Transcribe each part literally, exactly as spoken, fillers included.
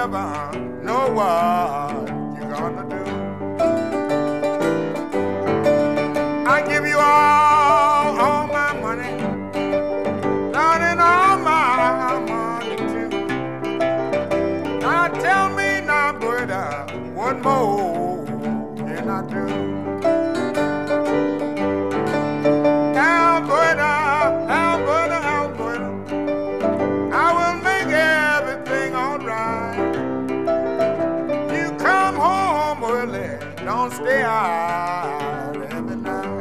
never know what you're gonna do. I give you all, all my money, Lord, and all my money too. Now tell me now, brother, what more can I do? Alberta, Alberta, Alberta, I will make everything alright. You come home early, don't stay out every night.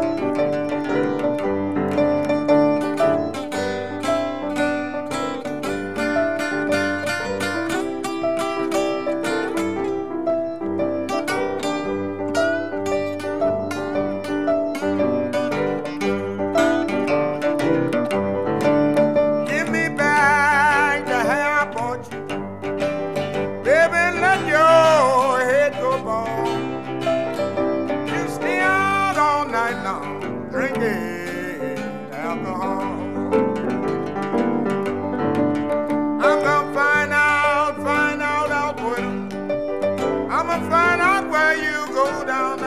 Give me back the hair I bought you. Baby, let your head go bald. You stay out all night long, drinking alcohol. I'm gonna find out, find out, Alberta. I'm gonna find out where you go down there.